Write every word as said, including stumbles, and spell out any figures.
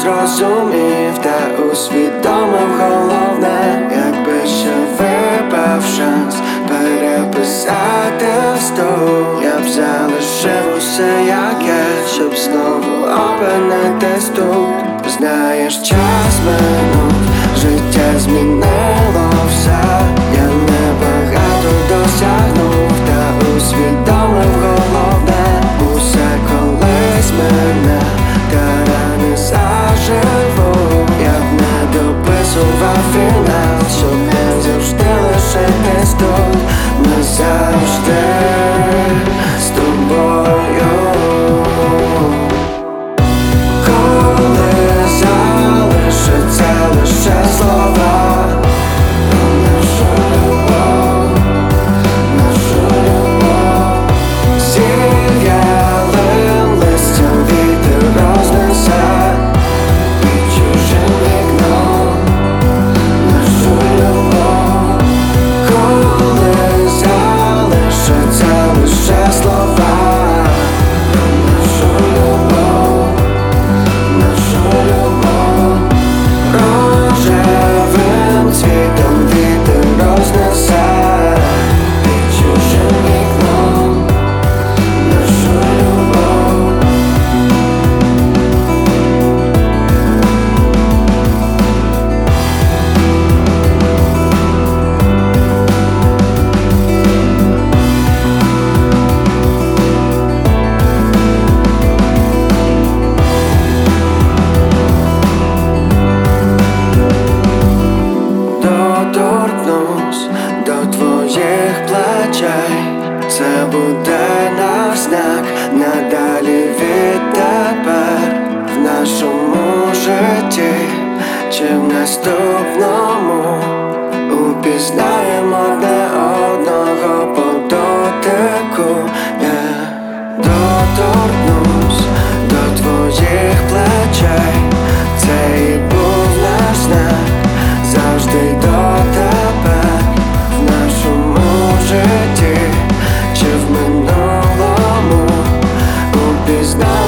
зрозумів та усвідомив головне, якби ще випав шанс переписати вступ, я б залишив усе як є, щоб знову опинитись тут. Знаєш, час минув, життя змінило все, я небагато досягнув та усвідомив головне, усе колись мене та рани заживу. Я б не дописував фінал, щоб не завжди лишитись тут назавжди з тобою. Коли залишаться лише слова про нашу любов, нашу любов, зів'ялим листям вітер рознесе під чужим вікном нашу любов. Коли залишаться лише слова про нашу любов, нашу любов, рожевим цвітом вітер рознесе під чужим вікном нашу любов. Доторкнусь до твоїх плечей, це буде наш знак надалі відтепер в нашому житті чи в наступному. Упізнаємо одне одного по дотику. Yeah. Доторкнусь до твоїх плечей, це і був наш знак завжди й дотепер в нашому житті чи в минулому. Упізнай